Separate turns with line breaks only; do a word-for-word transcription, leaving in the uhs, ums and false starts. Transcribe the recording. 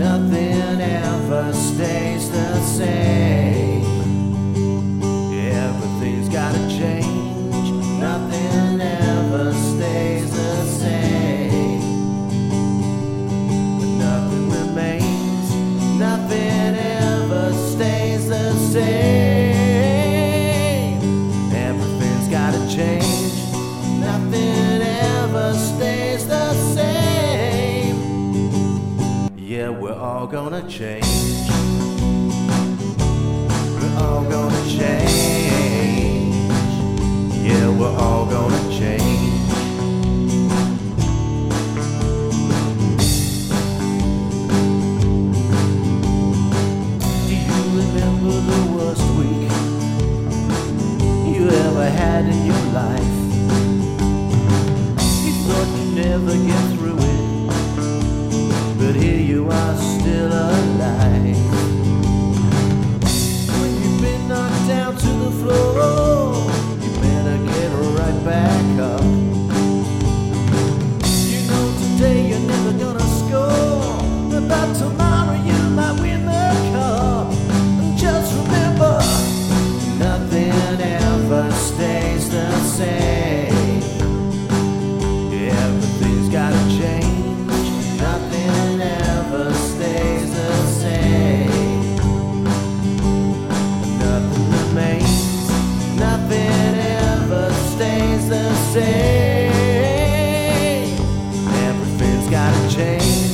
Nothing ever stays the same. Everything's gotta change. Nothing ever stays the same. Nothing remains. Nothing ever stays the same. Everything's gotta change. Nothing ever stays the same. Yeah, we're all gonna change. We're all gonna change. Yeah, we're all gonna change. Do you remember the worst week you ever had in your life? You thought you'd never get through it, but here you are still alive. When you've been knocked down to the floor, you better get right back up. You know today you're never gonna score, but tomorrow you might win the cup. And just remember, nothing ever stays the same. Everything's gotta change. Nothing ever stays the same. Nothing remains. Nothing ever stays the same. Everything's gotta change.